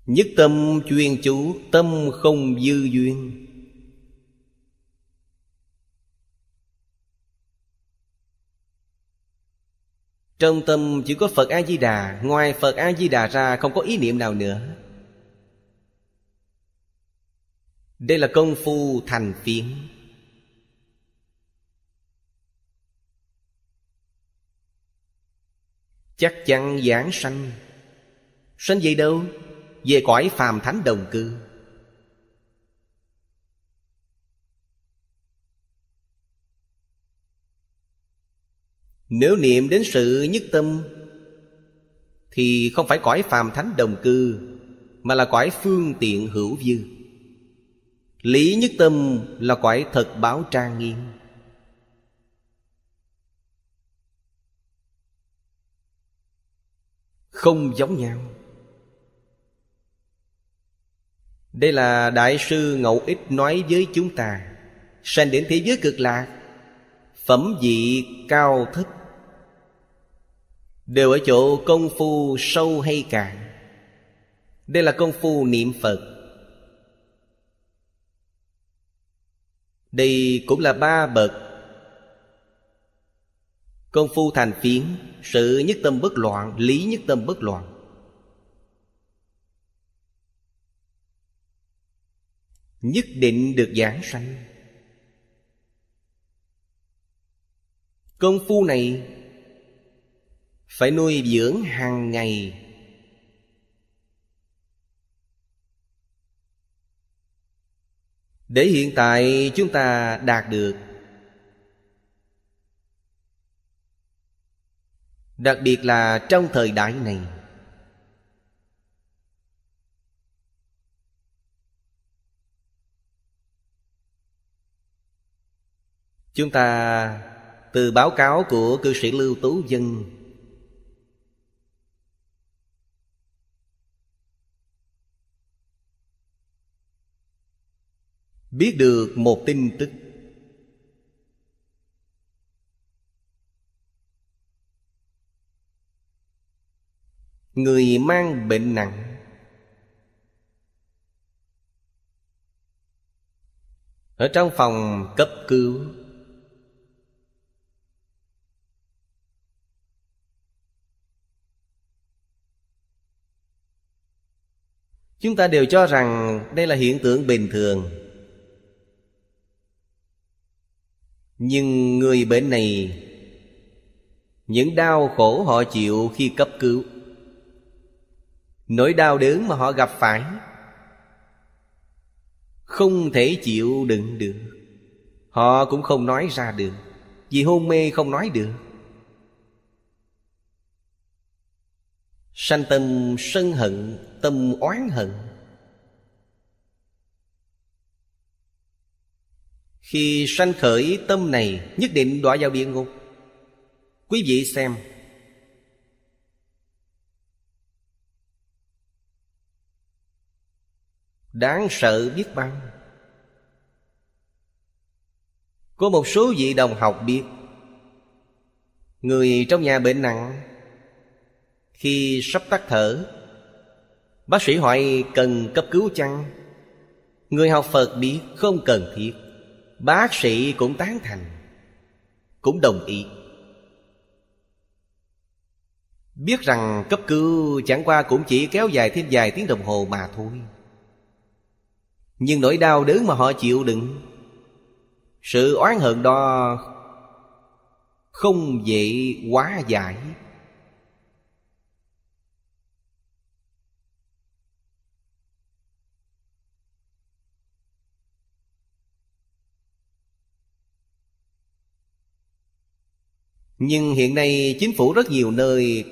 Nhất tâm chuyên chú, tâm không dư duyên. Trong tâm chỉ có Phật A-di-đà, ngoài Phật A-di-đà ra không có ý niệm nào nữa. Đây là công phu thành phiến. Chắc chắn giảng sanh. Sanh về đâu? Về cõi phàm thánh đồng cư. Nếu niệm đến sự nhất tâm thì không phải cõi phàm thánh đồng cư, mà là cõi phương tiện hữu dư. Lý nhất tâm là cõi thật báo trang nghiêm. Không giống nhau. Đây là Đại sư Ngẫu Ích nói với chúng ta. Sanh đến thế giới cực lạc, phẩm vị cao thấp đều ở chỗ công phu sâu hay cạn. Đây là công phu niệm Phật. Đây cũng là ba bậc. Công phu thành phiến, sự nhất tâm bất loạn, lý nhất tâm bất loạn. Nhất định được giảng sanh. Công phu này phải nuôi dưỡng hàng ngày. Để hiện tại chúng ta đạt được. Đặc biệt là trong thời đại này. Chúng ta từ báo cáo của cư sĩ Lưu Tú Vân biết được một tin tức. Người mang bệnh nặng ở trong phòng cấp cứu. Chúng ta đều cho rằng đây là hiện tượng bình thường. Nhưng người bệnh này, những đau khổ họ chịu khi cấp cứu, nỗi đau đớn mà họ gặp phải, không thể chịu đựng được. Họ cũng không nói ra được, vì hôn mê không nói được. Sanh tâm sân hận, tâm oán hận. Khi sanh khởi tâm này, nhất định đọa vào địa ngục. Quý vị xem, đáng sợ biết bao. Có một số vị đồng học biết, người trong nhà bệnh nặng, khi sắp tắt thở, bác sĩ hỏi cần cấp cứu chăng? Người học Phật biết không cần thiết. Bác sĩ cũng tán thành, cũng đồng ý. Biết rằng cấp cứu chẳng qua cũng chỉ kéo dài thêm vài tiếng đồng hồ mà thôi. Nhưng nỗi đau đớn mà họ chịu đựng, sự oán hận đó không dễ hóa giải. Nhưng hiện nay chính phủ rất nhiều nơi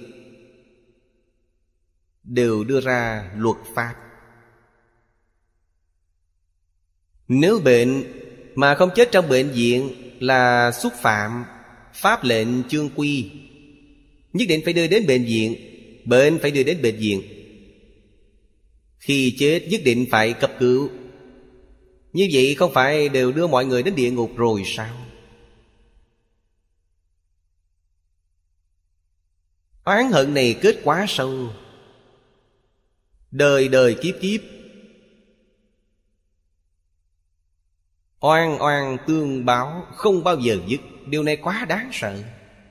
đều đưa ra luật pháp. Nếu bệnh mà không chết trong bệnh viện là xúc phạm pháp lệnh chương quy, nhất định phải đưa đến bệnh viện. Bệnh phải đưa đến bệnh viện. Khi chết nhất định phải cấp cứu. Như vậy không phải đều đưa mọi người đến địa ngục rồi sao? Oán hận này kết quá sâu. đời đời kiếp kiếp oan oan tương báo, không bao giờ dứt. Điều này quá đáng sợ.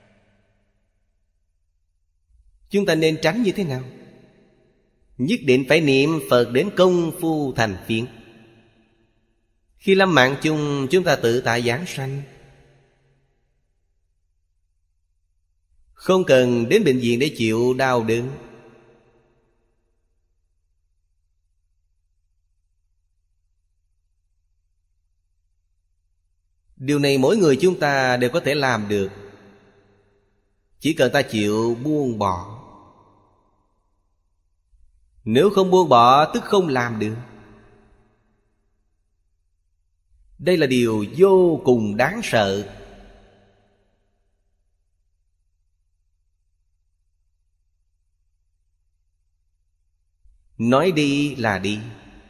Chúng ta nên tránh như thế nào? Nhất định phải niệm Phật đến công phu thành phiền. Khi lâm mạng chung, chúng ta tự tại giảng sanh, không cần đến bệnh viện để chịu đau đớn. Điều này mỗi người chúng ta đều có thể làm được, chỉ cần ta chịu buông bỏ. Nếu không buông bỏ tức không làm được. Đây là điều vô cùng đáng sợ. Nói đi là đi.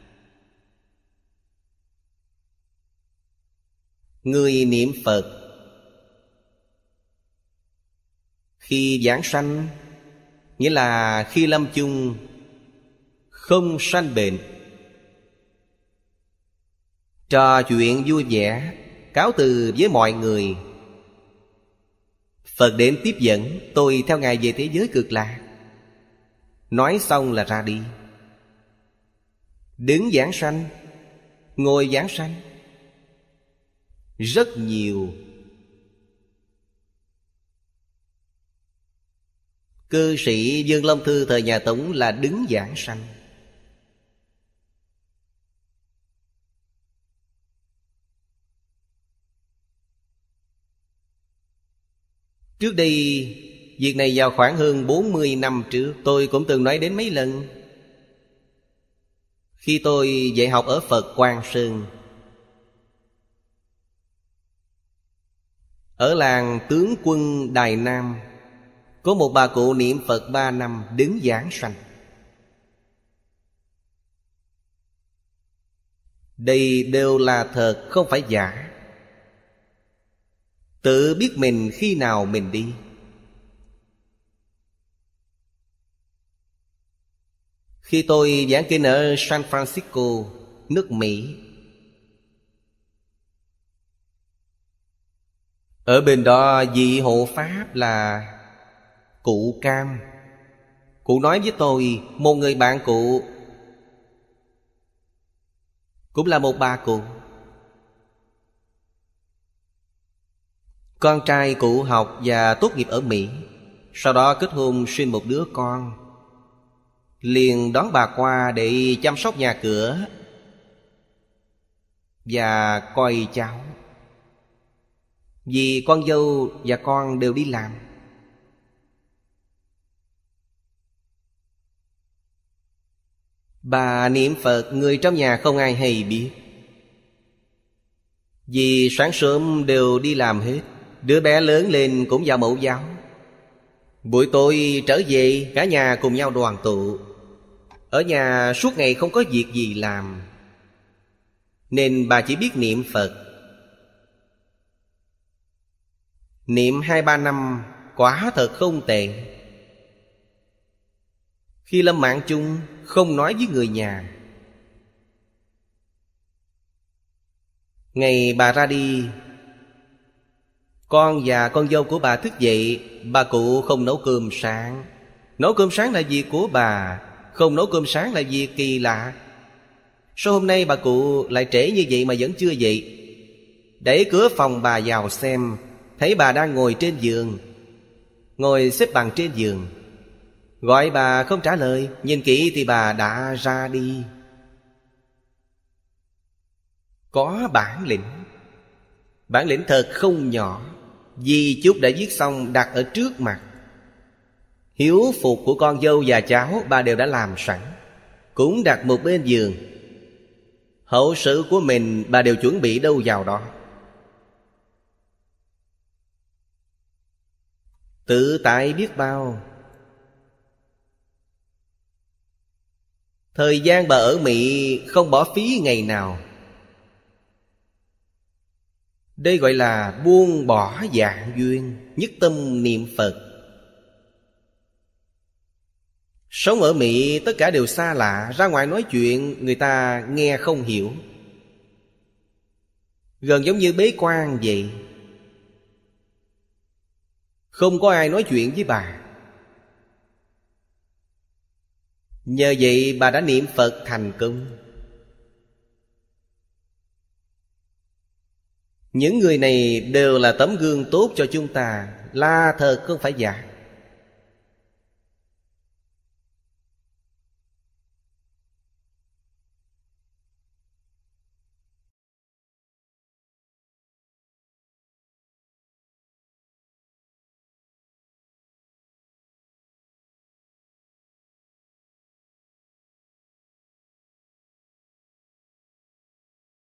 Người niệm Phật khi giảng sanh, nghĩa là khi lâm chung không sanh bệnh, trò chuyện vui vẻ, cáo từ với mọi người. Phật đến tiếp dẫn, tôi theo Ngài về thế giới cực lạc. Nói xong là ra đi. Đứng giảng sanh, ngồi giảng sanh, rất nhiều. Cư sĩ Dương Long Thư thời nhà Tống là đứng giảng sanh. Trước đây, việc này vào khoảng hơn 40 năm trước, tôi cũng từng nói đến mấy lần. Khi tôi dạy học ở Phật Quang Sơn, ở làng Tướng Quân Đài Nam, có một bà cụ niệm Phật 3 năm đứng giảng sanh. Đây đều là thật, không phải giả. Tự biết mình khi nào mình đi. Khi tôi giảng kinh ở San Francisco, nước Mỹ, ở bên đó vị hộ pháp là cụ Cam. Cụ nói với tôi, một người bạn cụ cũng là một bà cụ. Con trai cụ học và tốt nghiệp ở Mỹ, sau đó kết hôn sinh một đứa con, liền đón bà qua để chăm sóc nhà cửa và coi cháu, vì con dâu và con đều đi làm. Bà niệm Phật, người trong nhà không ai hay biết, vì sáng sớm đều đi làm hết. Đứa bé lớn lên cũng vào mẫu giáo. Buổi tối trở về, cả nhà cùng nhau đoàn tụ. Ở nhà suốt ngày không có việc gì làm, nên bà chỉ biết niệm Phật. Niệm 2-3 năm, quả thật không tệ. Khi lâm mạng chung, không nói với người nhà. Ngày bà ra đi, con và con dâu của bà thức dậy. Bà cụ không nấu cơm sáng. Nấu cơm sáng là việc của bà, không nấu cơm sáng là việc kỳ lạ. Sao hôm nay bà cụ lại trễ như vậy mà vẫn chưa dậy? Đẩy cửa phòng bà vào xem, thấy bà đang ngồi trên giường, ngồi xếp bằng trên giường. Gọi bà không trả lời, nhìn kỹ thì bà đã ra đi. Có bản lĩnh. Bản lĩnh thật không nhỏ. Di chúc đã viết xong đặt ở trước mặt. Hiếu phục của con dâu và cháu bà đều đã làm sẵn, cũng đặt một bên giường. Hậu sự của mình bà đều chuẩn bị đâu vào đó. Tự tại biết bao. Thời gian bà ở Mỹ không bỏ phí ngày nào. Đây gọi là buông bỏ dạng duyên, nhất tâm niệm Phật. Sống ở Mỹ tất cả đều xa lạ, ra ngoài nói chuyện người ta nghe không hiểu. Gần giống như bế quan vậy. Không có ai nói chuyện với bà. Nhờ vậy bà đã niệm Phật thành công. Những người này đều là tấm gương tốt cho chúng ta, là thật không phải giả.